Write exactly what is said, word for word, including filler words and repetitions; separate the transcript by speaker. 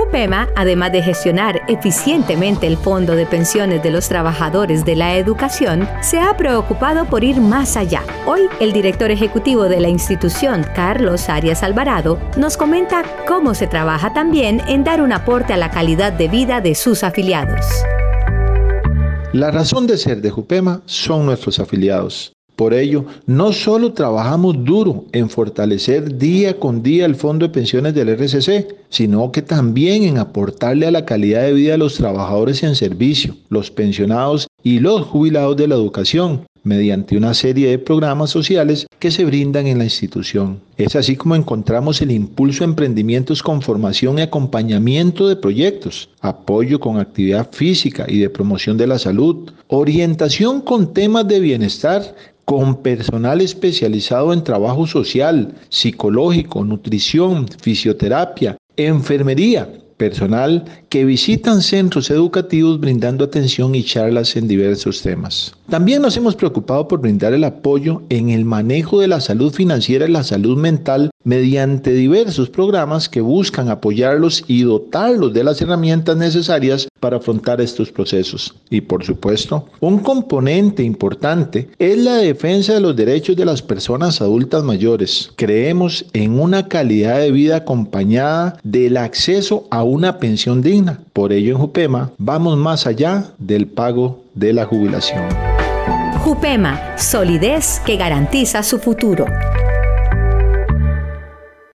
Speaker 1: Jupema, además de gestionar eficientemente el Fondo de Pensiones de los Trabajadores de la Educación, se ha preocupado por ir más allá. Hoy, el director ejecutivo de la institución, Carlos Arias Alvarado, nos comenta cómo se trabaja también en dar un aporte a la calidad de vida de sus afiliados.
Speaker 2: La razón de ser de Jupema son nuestros afiliados. Por ello, no solo trabajamos duro en fortalecer día con día el Fondo de Pensiones del R C C, sino que también en aportarle a la calidad de vida de los trabajadores en servicio, los pensionados y los jubilados de la educación, mediante una serie de programas sociales que se brindan en la institución. Es así como encontramos el impulso a emprendimientos con formación y acompañamiento de proyectos, apoyo con actividad física y de promoción de la salud, orientación con temas de bienestar, con personal especializado en trabajo social, psicológico, nutrición, fisioterapia, enfermería, personal que visitan centros educativos brindando atención y charlas en diversos temas. También nos hemos preocupado por brindar el apoyo en el manejo de la salud financiera y la salud mental mediante diversos programas que buscan apoyarlos y dotarlos de las herramientas necesarias para afrontar estos procesos. Y por supuesto, un componente importante es la defensa de los derechos de las personas adultas mayores. Creemos en una calidad de vida acompañada del acceso a una pensión digna. Por ello, en Jupema vamos más allá del pago de la jubilación.
Speaker 1: Jupema, solidez que garantiza su futuro.